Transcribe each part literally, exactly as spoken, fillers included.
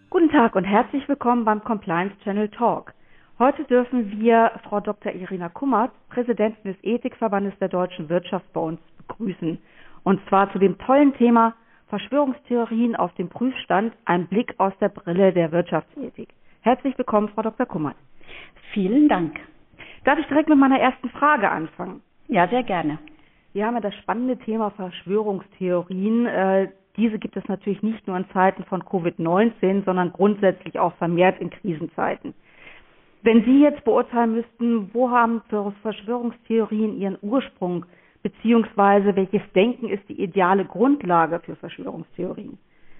Guten Tag und herzlich willkommen beim Compliance Channel Talk. Heute dürfen wir Frau Doktor Irina Kummert, Präsidentin des Ethikverbandes der deutschen Wirtschaft, bei uns begrüßen. Und zwar zu dem tollen Thema Verschwörungstheorien auf dem Prüfstand, ein Blick aus der Brille der Wirtschaftsethik. Herzlich willkommen, Frau Doktor Kummert. Vielen Dank. Darf ich direkt mit meiner ersten Frage anfangen? Ja, sehr gerne. Wir haben ja das spannende Thema Verschwörungstheorien. Äh, diese gibt es natürlich nicht nur in Zeiten von Covid neunzehn, sondern grundsätzlich auch vermehrt in Krisenzeiten. Wenn Sie jetzt beurteilen müssten, wo haben Verschwörungstheorien ihren Ursprung, beziehungsweise welches Denken ist die ideale Grundlage für Verschwörungstheorien?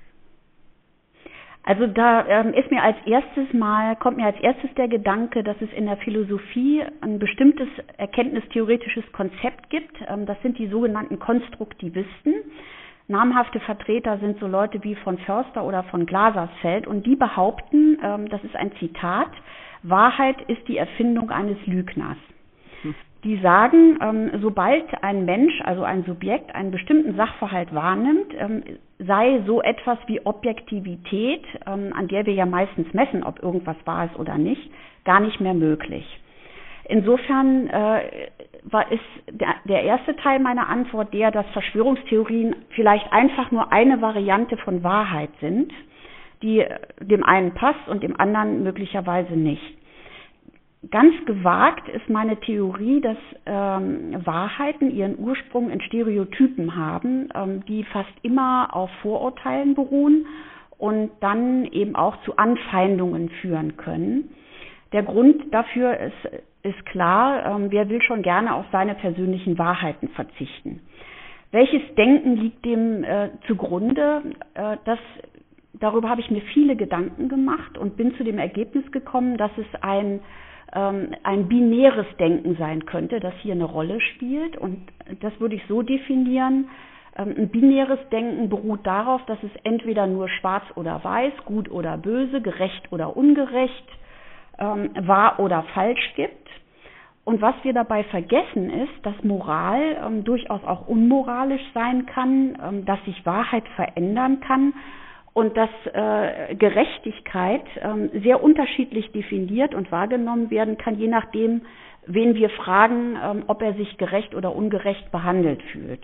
Also da ähm, ist mir als erstes mal, kommt mir als erstes der Gedanke, dass es in der Philosophie ein bestimmtes erkenntnistheoretisches Konzept gibt. Ähm, das sind die sogenannten Konstruktivisten. Namhafte Vertreter sind so Leute wie von Förster oder von Glasersfeld und die behaupten, ähm, das ist ein Zitat, Wahrheit ist die Erfindung eines Lügners. Hm. Die sagen, ähm, sobald ein Mensch, also ein Subjekt, einen bestimmten Sachverhalt wahrnimmt, ähm, sei so etwas wie Objektivität, ähm, an der wir ja meistens messen, ob irgendwas wahr ist oder nicht, gar nicht mehr möglich. Insofern äh, war ist der, der erste Teil meiner Antwort der, dass Verschwörungstheorien vielleicht einfach nur eine Variante von Wahrheit sind, die dem einen passt und dem anderen möglicherweise nicht. Ganz gewagt ist meine Theorie, dass ähm, Wahrheiten ihren Ursprung in Stereotypen haben, ähm, die fast immer auf Vorurteilen beruhen und dann eben auch zu Anfeindungen führen können. Der Grund dafür ist, ist klar, ähm, wer will schon gerne auf seine persönlichen Wahrheiten verzichten. Welches Denken liegt dem äh, zugrunde? Äh, das, darüber habe ich mir viele Gedanken gemacht und bin zu dem Ergebnis gekommen, dass es ein ein binäres Denken sein könnte, das hier eine Rolle spielt. Und das würde ich so definieren. Ein binäres Denken beruht darauf, dass es entweder nur schwarz oder weiß, gut oder böse, gerecht oder ungerecht, wahr oder falsch gibt. Und was wir dabei vergessen ist, dass Moral ähm, durchaus auch unmoralisch sein kann, ähm, dass sich Wahrheit verändern kann und dass äh, Gerechtigkeit ähm, sehr unterschiedlich definiert und wahrgenommen werden kann, je nachdem, wen wir fragen, ähm, ob er sich gerecht oder ungerecht behandelt fühlt.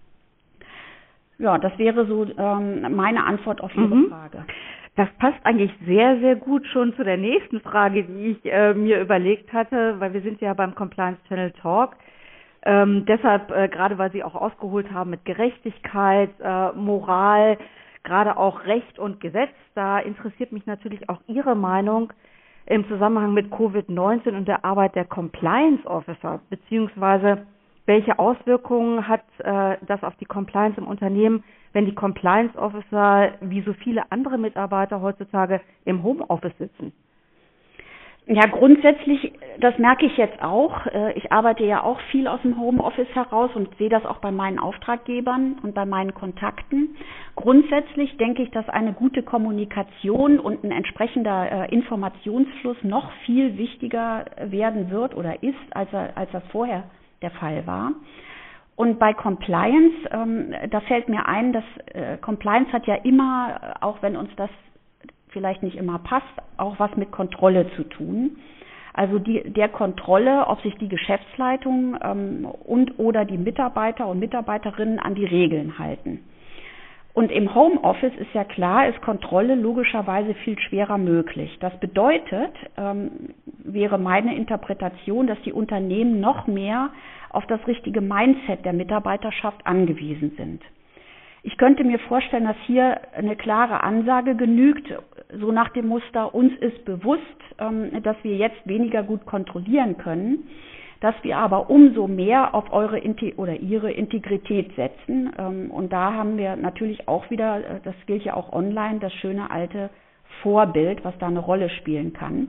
Ja, das wäre so ähm, meine Antwort auf Ihre mhm. Frage. Das passt eigentlich sehr, sehr gut schon zu der nächsten Frage, die ich äh, mir überlegt hatte, weil wir sind ja beim Compliance Channel Talk. Ähm, deshalb, äh, gerade weil Sie auch ausgeholt haben mit Gerechtigkeit, äh, Moral, gerade auch Recht und Gesetz, da interessiert mich natürlich auch Ihre Meinung im Zusammenhang mit Covid neunzehn und der Arbeit der Compliance Officer, beziehungsweise welche Auswirkungen hat äh, das auf die Compliance im Unternehmen, wenn die Compliance Officer wie so viele andere Mitarbeiter heutzutage im Homeoffice sitzen? Ja, grundsätzlich, das merke ich jetzt auch. Ich arbeite ja auch viel aus dem Homeoffice heraus und sehe das auch bei meinen Auftraggebern und bei meinen Kontakten. Grundsätzlich denke ich, dass eine gute Kommunikation und ein entsprechender Informationsfluss noch viel wichtiger werden wird oder ist, als, als das vorher der Fall war. Und bei Compliance, ähm, da fällt mir ein, dass äh, Compliance hat ja immer, auch wenn uns das vielleicht nicht immer passt, auch was mit Kontrolle zu tun. Also die, der Kontrolle, ob sich die Geschäftsleitung ähm, und oder die Mitarbeiter und Mitarbeiterinnen an die Regeln halten. Und im Homeoffice ist ja klar, ist Kontrolle logischerweise viel schwerer möglich. Das bedeutet, ähm, wäre meine Interpretation, dass die Unternehmen noch mehr auf das richtige Mindset der Mitarbeiterschaft angewiesen sind. Ich könnte mir vorstellen, dass hier eine klare Ansage genügt, so nach dem Muster, uns ist bewusst, ähm, dass wir jetzt weniger gut kontrollieren können, dass wir aber umso mehr auf eure Inti- oder ihre Integrität setzen. Ähm, und da haben wir natürlich auch wieder, das gilt ja auch online, das schöne alte Vorbild, was da eine Rolle spielen kann.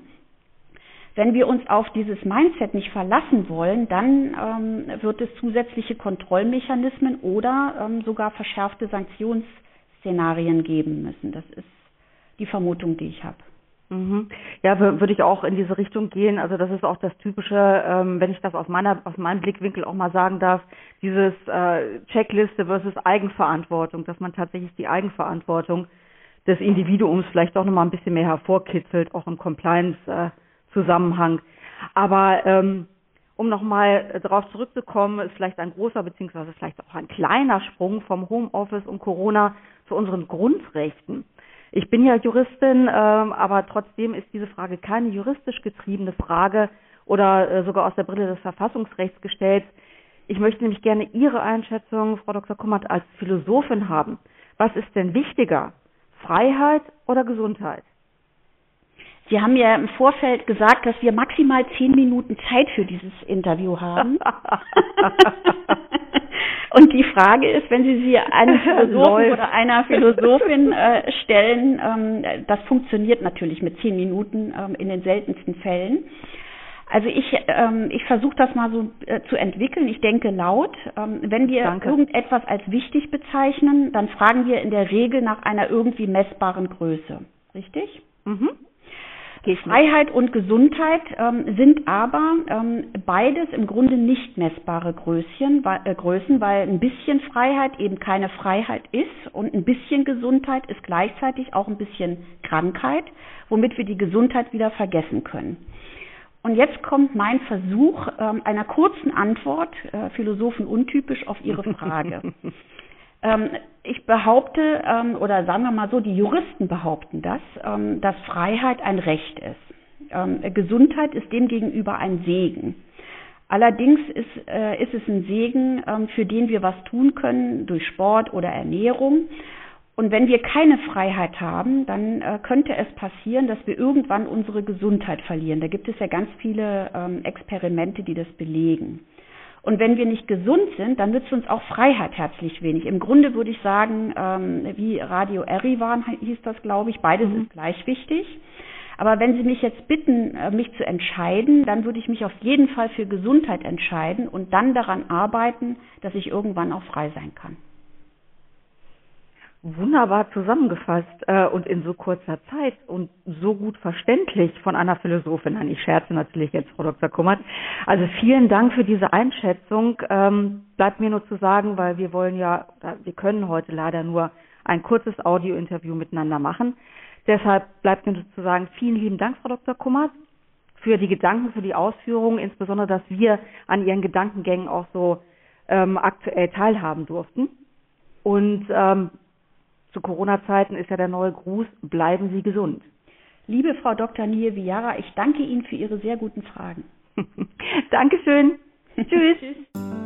Wenn wir uns auf dieses Mindset nicht verlassen wollen, dann ähm, wird es zusätzliche Kontrollmechanismen oder ähm, sogar verschärfte Sanktionsszenarien geben müssen. Das ist die Vermutung, die ich habe. Mhm. Ja, würde ich auch in diese Richtung gehen. Also das ist auch das Typische, ähm, wenn ich das aus meiner, aus meinem Blickwinkel auch mal sagen darf, dieses äh, Checkliste versus Eigenverantwortung, dass man tatsächlich die Eigenverantwortung des Individuums vielleicht auch nochmal ein bisschen mehr hervorkitzelt, auch im Compliance-Zusammenhang. Aber ähm, um nochmal darauf zurückzukommen, ist vielleicht ein großer beziehungsweise vielleicht auch ein kleiner Sprung vom Homeoffice und Corona zu unseren Grundrechten. Ich bin ja Juristin, ähm, aber trotzdem ist diese Frage keine juristisch getriebene Frage oder äh, sogar aus der Brille des Verfassungsrechts gestellt. Ich möchte nämlich gerne Ihre Einschätzung, Frau Doktor Kummert, als Philosophin haben. Was ist denn wichtiger, Freiheit oder Gesundheit? Sie haben ja im Vorfeld gesagt, dass wir maximal zehn Minuten Zeit für dieses Interview haben. Und die Frage ist, wenn Sie sie einem Philosophen oder einer Philosophin äh, stellen, ähm, das funktioniert natürlich mit zehn Minuten ähm, in den seltensten Fällen. Also ich, ähm, ich versuche das mal so äh, zu entwickeln. Ich denke laut. Ähm, wenn wir Danke. irgendetwas als wichtig bezeichnen, dann fragen wir in der Regel nach einer irgendwie messbaren Größe. Richtig? Mhm. Freiheit und Gesundheit ähm, sind aber ähm, beides im Grunde nicht messbare Größchen, weil, äh, Größen, weil ein bisschen Freiheit eben keine Freiheit ist und ein bisschen Gesundheit ist gleichzeitig auch ein bisschen Krankheit, womit wir die Gesundheit wieder vergessen können. Und jetzt kommt mein Versuch ähm, einer kurzen Antwort, äh, Philosophen untypisch, auf Ihre Frage. ähm, ich behaupte, ähm, oder sagen wir mal so, die Juristen behaupten das, ähm, dass Freiheit ein Recht ist. Ähm, Gesundheit ist demgegenüber ein Segen. Allerdings ist, äh, ist es ein Segen, ähm, für den wir was tun können durch Sport oder Ernährung. Und wenn wir keine Freiheit haben, dann äh, könnte es passieren, dass wir irgendwann unsere Gesundheit verlieren. Da gibt es ja ganz viele ähm, Experimente, die das belegen. Und wenn wir nicht gesund sind, dann nützt uns auch Freiheit herzlich wenig. Im Grunde würde ich sagen, ähm, wie Radio Erivan hieß das, glaube ich, beides mhm. ist gleich wichtig. Aber wenn Sie mich jetzt bitten, äh, mich zu entscheiden, dann würde ich mich auf jeden Fall für Gesundheit entscheiden und dann daran arbeiten, dass ich irgendwann auch frei sein kann. Wunderbar zusammengefasst äh, und in so kurzer Zeit und so gut verständlich von einer Philosophin. Nein, ich scherze natürlich jetzt, Frau Doktor Kummert. Also vielen Dank für diese Einschätzung. Ähm, bleibt mir nur zu sagen, weil wir wollen ja, wir können heute leider nur ein kurzes Audio-Interview miteinander machen. Deshalb bleibt mir nur zu sagen, vielen lieben Dank, Frau Doktor Kummert, für die Gedanken, für die Ausführungen, insbesondere, dass wir an Ihren Gedankengängen auch so ähm, aktuell teilhaben durften. Und ähm, zu Corona-Zeiten ist ja der neue Gruß, bleiben Sie gesund. Liebe Frau Doktor Niewiara, ich danke Ihnen für Ihre sehr guten Fragen. Dankeschön. Tschüss. Tschüss.